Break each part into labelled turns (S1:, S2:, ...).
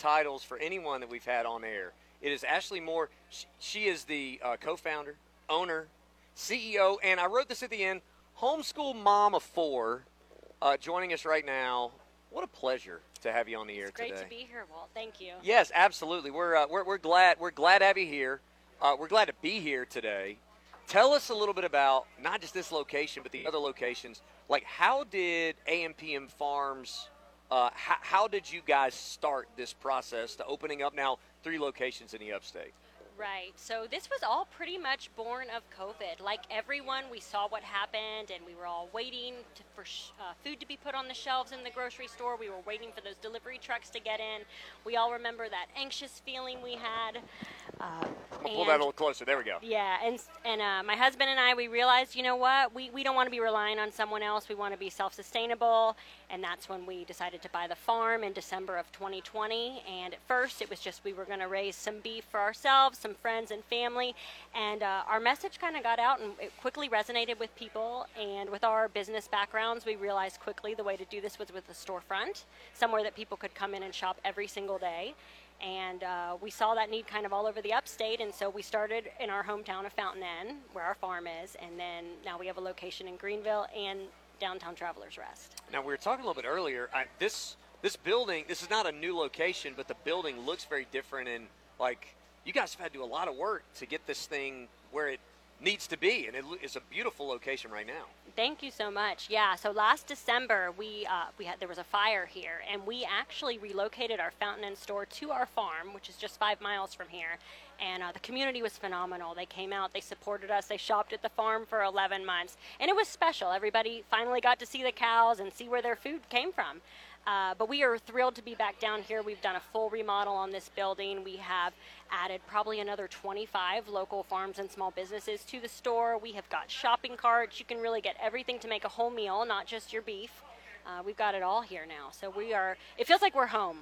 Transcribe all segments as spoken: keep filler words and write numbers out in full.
S1: titles for anyone that we've had on air. It is Ashley Moore. She, she is the uh, co-founder, owner, C E O, and I wrote this at the end, homeschool mom of four, uh, joining us right now. What a pleasure to have you on the air today.
S2: It's great to be here, Walt. Thank you.
S1: Yes, absolutely. We're uh, we're we're glad we're glad to have you here. Uh, we're glad to be here today. Tell us a little bit about not just this location, but the other locations. Like, how did A M P M Farms? Uh, how, how did you guys start this process to opening up now three locations in the upstate?
S2: Right. So this was all pretty much born of COVID. Like everyone, we saw what happened, and we were all waiting to, for sh- uh, food to be put on the shelves in the grocery store. We were waiting for those delivery trucks to get in. We all remember that anxious feeling we had. Uh,
S1: We'll pull that a little closer. There we go.
S2: Yeah, and and uh, my husband and I, we realized, you know what, we, we don't want to be relying on someone else. We want to be self-sustainable, and that's when we decided to buy the farm in December of twenty twenty. And at first, it was just we were going to raise some beef for ourselves, some friends and family, and uh, our message kind of got out, and it quickly resonated with people. And with our business backgrounds, we realized quickly the way to do this was with a storefront, somewhere that people could come in and shop every single day. And uh, we saw that need kind of all over the upstate, and so we started in our hometown of Fountain Inn, where our farm is, and then now we have a location in Greenville and downtown Travelers Rest.
S1: Now, we were talking a little bit earlier. I, this this building, this is not a new location, but the building looks very different, and like you guys have had to do a lot of work to get this thing where it needs to be, and it, it's a beautiful location right now.
S2: Thank you so much. Yeah, so last December we uh, we had there was a fire here, and we actually relocated our Fountain Inn store to our farm, which is just five miles from here. And uh, the community was phenomenal. They came out, they supported us, they shopped at the farm for eleven months, and it was special. Everybody finally got to see the cows and see where their food came from. Uh, but we are thrilled to be back down here. We've done a full remodel on this building. We have added probably another twenty-five local farms and small businesses to the store. We have got shopping carts. You can really get everything to make a whole meal, not just your beef. Uh, we've got it all here now. So we are, it feels like we're home.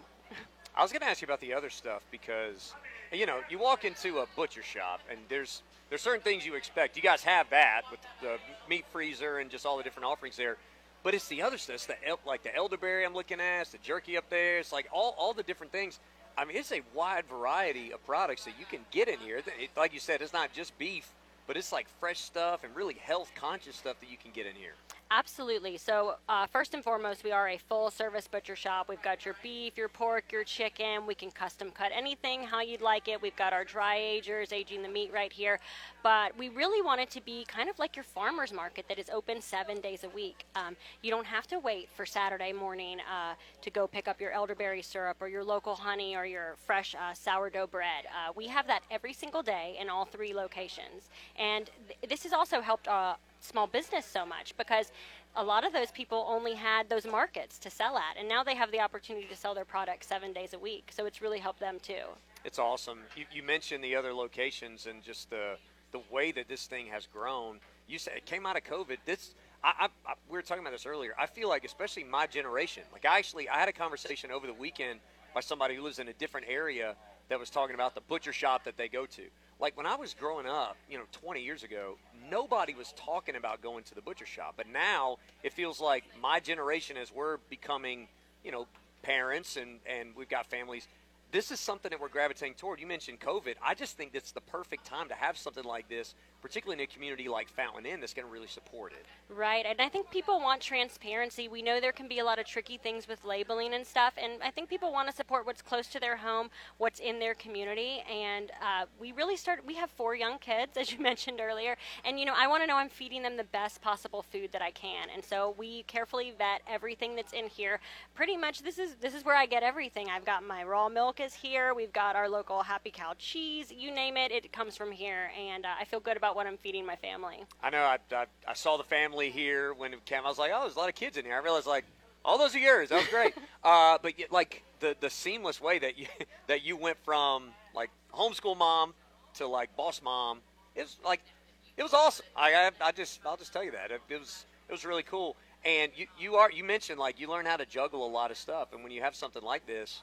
S1: I was going to ask you about the other stuff because, you know, you walk into a butcher shop and there's there's certain things you expect. You guys have that with the meat freezer and just all the different offerings there. But it's the other stuff, it's the, like the elderberry I'm looking at, it's the jerky up there, it's like all, all the different things. I mean, it's a wide variety of products that you can get in here. It, like you said, it's not just beef, but it's like fresh stuff and really health-conscious stuff that you can get in here.
S2: Absolutely. So uh, first and foremost, we are a full-service butcher shop. We've got your beef, your pork, your chicken. We can custom cut anything how you'd like it. We've got our dry agers aging the meat right here. But we really want it to be kind of like your farmer's market that is open seven days a week. Um, you don't have to wait for Saturday morning uh, to go pick up your elderberry syrup or your local honey or your fresh uh, sourdough bread. Uh, we have that every single day in all three locations. And th- this has also helped uh, small business so much because a lot of those people only had those markets to sell at, and now they have the opportunity to sell their products seven days a week. So it's really helped them too.
S1: It's awesome. You, you mentioned the other locations and just the the way that this thing has grown. You said it came out of COVID. This I, I, I we were talking about this earlier. I feel like, especially my generation, like I actually I had a conversation over the weekend by somebody who lives in a different area that was talking about the butcher shop that they go to. Like when I was growing up, you know, twenty years ago, nobody was talking about going to the butcher shop. But now it feels like my generation, as we're becoming, you know, parents and, and we've got families, this is something that we're gravitating toward. You mentioned COVID. I just think it's the perfect time to have something like this, particularly in a community like Fountain Inn that's going to really support it.
S2: Right, and I think people want transparency. We know there can be a lot of tricky things with labeling and stuff, and I think people want to support what's close to their home, what's in their community, and uh, we really started, we have four young kids, as you mentioned earlier, and you know, I want to know I'm feeding them the best possible food that I can, and so we carefully vet everything that's in here. Pretty much this is this is where I get everything. I've got my raw milk is here, we've got our local Happy Cow cheese, you name it, it comes from here, and uh, I feel good about what I'm feeding my family.
S1: I know, I, I, I saw the family here when it came. I was like, oh, there's a lot of kids in here. I realized, like, all those are yours. That was great. uh, but, yet, like, the, the seamless way that you that you went from, like, homeschool mom to, like, boss mom, it was, like, it was awesome. I, I, I just, I'll just tell you that. It, it was it was really cool. And you, you are you mentioned, like, you learn how to juggle a lot of stuff. And when you have something like this,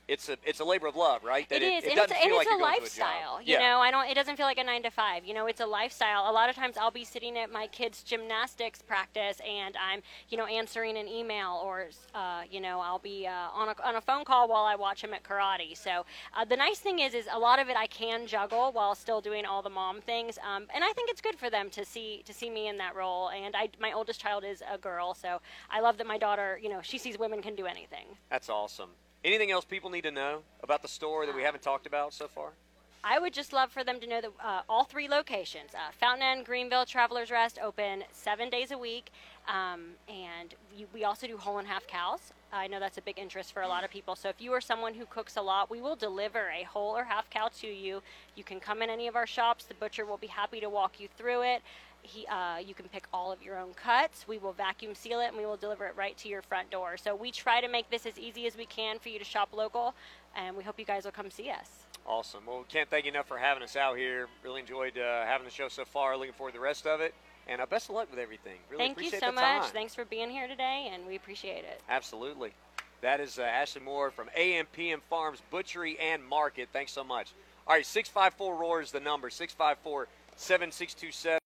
S1: it's a it's a labor of love, right? That
S2: It is,
S1: It,
S2: and
S1: doesn't
S2: it's, and
S1: feel
S2: it's
S1: like
S2: a
S1: you're going to
S2: lifestyle.
S1: a job.
S2: You
S1: yeah.
S2: know, I don't. It doesn't feel like a nine to five. You know, it's a lifestyle. A lot of times, I'll be sitting at my kids' gymnastics practice, and I'm, you know, answering an email, or, uh, you know, I'll be uh, on a on a phone call while I watch them at karate. So uh, the nice thing is, is a lot of it I can juggle while still doing all the mom things, um, and I think it's good for them to see to see me in that role. And I, my oldest child is a girl, so I love that my daughter, you know, she sees women can do anything.
S1: That's awesome. Anything else people need to know about the store that we haven't talked about so far?
S2: I would just love for them to know that uh, all three locations, uh, Fountain Inn, Greenville, Travelers Rest, open seven days a week. Um, and you, we also do whole and half cows. I know that's a big interest for a lot of people. So if you are someone who cooks a lot, we will deliver a whole or half cow to you. You can come in any of our shops. The butcher will be happy to walk you through it. He, uh, you can pick all of your own cuts. We will vacuum seal it, and we will deliver it right to your front door. So we try to make this as easy as we can for you to shop local, and we hope you guys will come see us.
S1: Awesome. Well, we can't thank you enough for having us out here. Really enjoyed uh, having the show so far. Looking forward to the rest of it. And uh, best of luck with everything. Really
S2: Thank you
S1: appreciate
S2: so
S1: the
S2: much.
S1: time.
S2: Thanks for being here today, and we appreciate it.
S1: Absolutely. That is uh, Ashley Moore from A M P M Farms Butchery and Market. Thanks so much. All right, six five four R O A R is the number, six five four, seven six two seven.